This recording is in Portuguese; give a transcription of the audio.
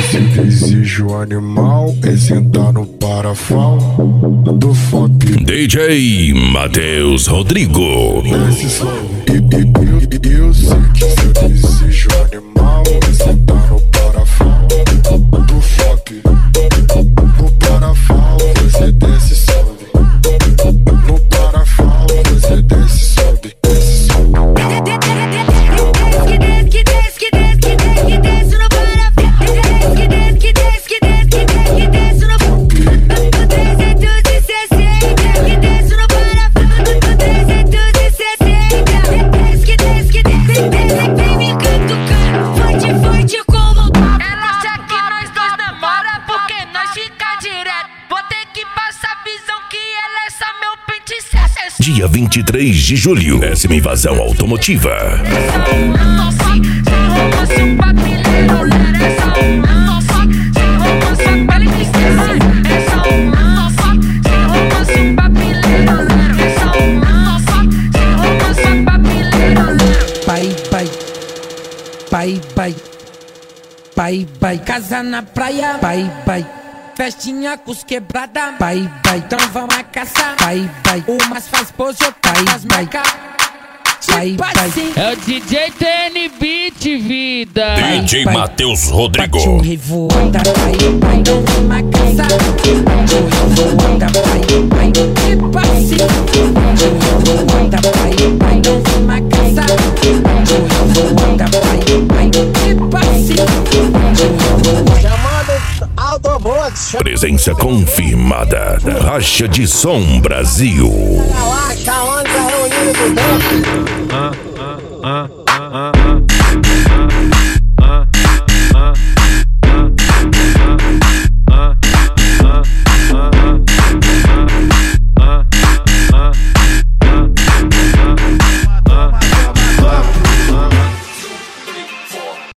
Se desejo animal, é sentar no parafal do funk. DJ Matheus Rodrigo. Desce slow. Eu sei que seu desejo animal é sentar no parafal do funk. No parafal você desce e sobe. No parafal você desce e sobe. Desce e sobe. Dia 23 de julho, 10ª invasão automotiva. Pai, casa na praia, pai, festinha com os quebrada, pai, então vamos a caçar, pai, umas faz pose, faz marca, pai. É o DJ TN Beat, vida. DJ Matheus Rodrigo. Bate revoada, pai, então vamos a caçar, revoada, pai, que passe, revoada, pai, então vamos a caçar, revoada, pai, que passe. Presença confirmada da Racha de Som Brasil. Galáxia, onde é o